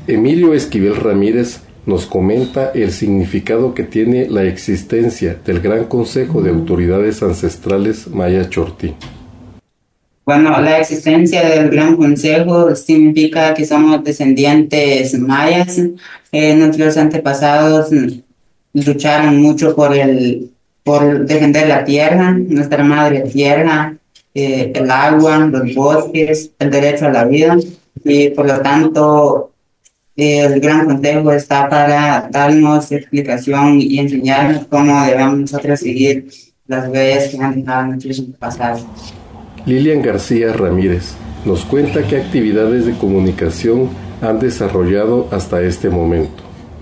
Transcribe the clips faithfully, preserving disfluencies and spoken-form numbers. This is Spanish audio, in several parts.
Emilio Esquivel Ramírez nos comenta el significado que tiene la existencia del Gran Consejo de Autoridades Ancestrales Maya Chortí. Bueno, la existencia del Gran Consejo significa que somos descendientes mayas. Eh, nuestros antepasados lucharon mucho por el, por defender la tierra, nuestra madre tierra, eh, el agua, los bosques, el derecho a la vida, y por lo tanto eh, el Gran Consejo está para darnos explicación y enseñarnos cómo debemos nosotros seguir las huellas que han dejado nuestros antepasados. Lilian García Ramírez nos cuenta qué actividades de comunicación han desarrollado hasta este momento.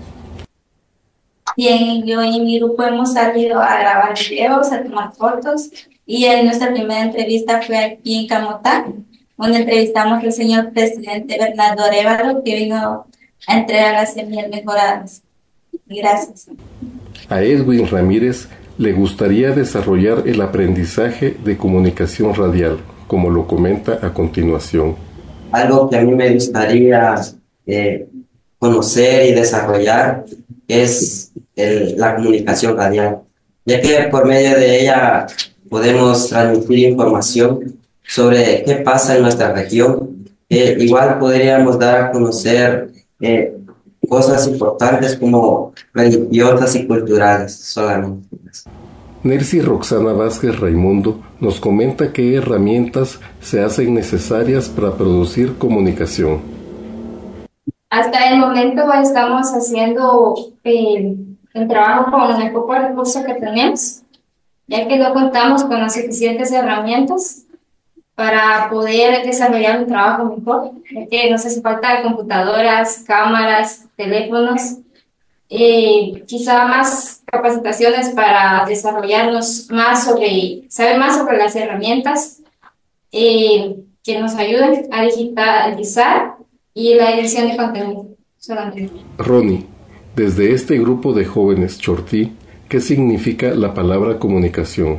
Bien, yo y mi grupo hemos salido a grabar videos, a tomar fotos, y en nuestra primera entrevista fue aquí en Camotá, donde entrevistamos al señor presidente Bernardo Arévalo, que vino a entregar las semillas mejoradas. Gracias. A Edwin Ramírez le gustaría desarrollar el aprendizaje de comunicación radial, como lo comenta a continuación. Algo que a mí me gustaría eh, conocer y desarrollar es el, la comunicación radial, ya que por medio de ella podemos transmitir información sobre qué pasa en nuestra región. Eh, igual podríamos dar a conocer eh, cosas importantes como religiosas y culturales solamente. Nercy Roxana Vázquez Raimundo nos comenta qué herramientas se hacen necesarias para producir comunicación. Hasta el momento estamos haciendo eh, el trabajo con el poco recursos que tenemos, ya que no contamos con las suficientes herramientas para poder desarrollar un trabajo mejor, ya que nos hace falta computadoras, cámaras, teléfonos, eh, quizá más capacitaciones para desarrollarnos más sobre, saber más sobre las herramientas eh, que nos ayuden a digitalizar y la edición de contenido. Solamente. Ronnie, desde este grupo de jóvenes Chortí, ¿qué significa la palabra comunicación?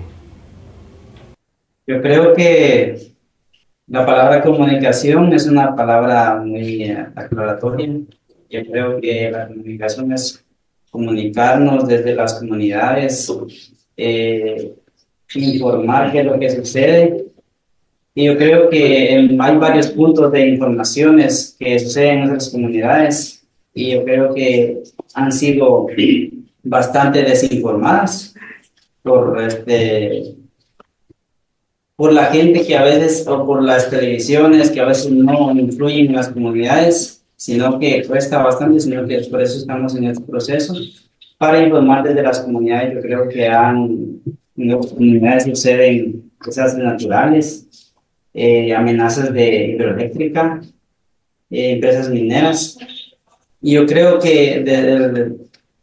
Yo creo que la palabra comunicación es una palabra muy eh, aclaratoria. Yo creo que la comunicación es comunicarnos desde las comunidades, eh, informar qué es lo que sucede. Y yo creo que eh, hay varios puntos de informaciones que suceden en nuestras comunidades y yo creo que han sido bastante desinformadas por este por la gente que a veces, o por las televisiones que a veces no influyen en las comunidades, sino que cuesta bastante, sino que por eso estamos en este proceso, para informar desde las comunidades. Yo creo que han, en las comunidades suceden cosas naturales, eh, amenazas de hidroeléctrica, eh, empresas mineras, y yo creo que de, de, de,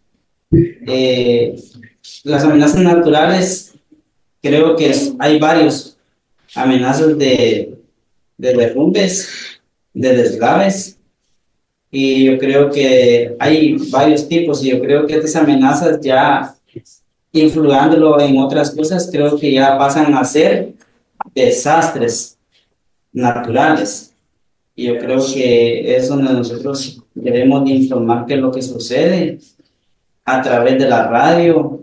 eh, las amenazas naturales, creo que es, hay varios amenazas de, de derrumbes, de deslaves, y yo creo que hay varios tipos, y yo creo que estas amenazas ya influyéndolo en otras cosas, creo que ya pasan a ser desastres naturales, y yo creo que es donde nosotros debemos de informar qué es lo que sucede a través de la radio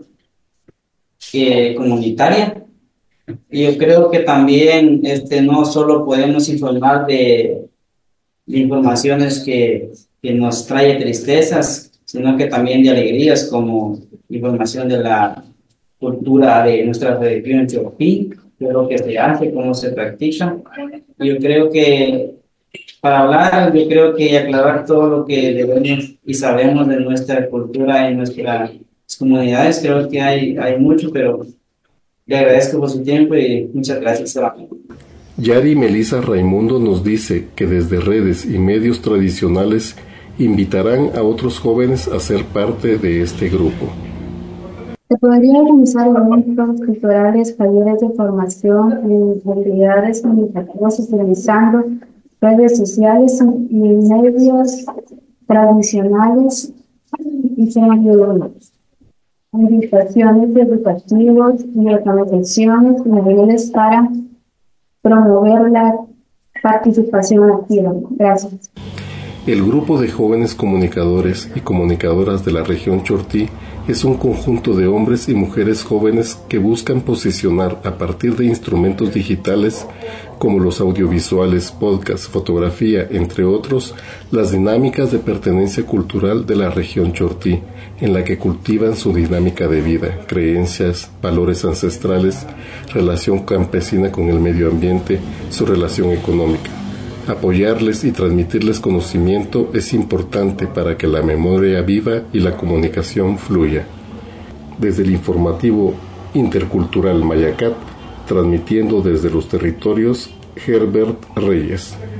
eh, comunitaria. Y yo creo que también este, no solo podemos informar de, de informaciones que, que nos trae tristezas, sino que también de alegrías, como información de la cultura de nuestra religión Chortí, de lo que se hace, cómo se practica. Y yo creo que para hablar, yo creo que aclarar todo lo que debemos y sabemos de nuestra cultura y nuestras comunidades, creo que hay, hay mucho, pero le agradezco por su tiempo y muchas gracias. Yari Melisa Raimundo nos dice que desde redes y medios tradicionales invitarán a otros jóvenes a ser parte de este grupo. Se podría organizar eventos culturales, talleres de formación y habilidades comunicativas utilizando redes sociales y medios tradicionales y semiológicos. Invitaciones educativas y organizaciones móviles para promover la participación activa. Gracias. El grupo de jóvenes comunicadores y comunicadoras de la región Chortí es un conjunto de hombres y mujeres jóvenes que buscan posicionar a partir de instrumentos digitales como los audiovisuales, podcast, fotografía, entre otros, las dinámicas de pertenencia cultural de la región Chortí, en la que cultivan su dinámica de vida, creencias, valores ancestrales, relación campesina con el medio ambiente, su relación económica. Apoyarles y transmitirles conocimiento es importante para que la memoria viva y la comunicación fluya. Desde el informativo intercultural Mayacat, transmitiendo desde los territorios, Herbert Reyes.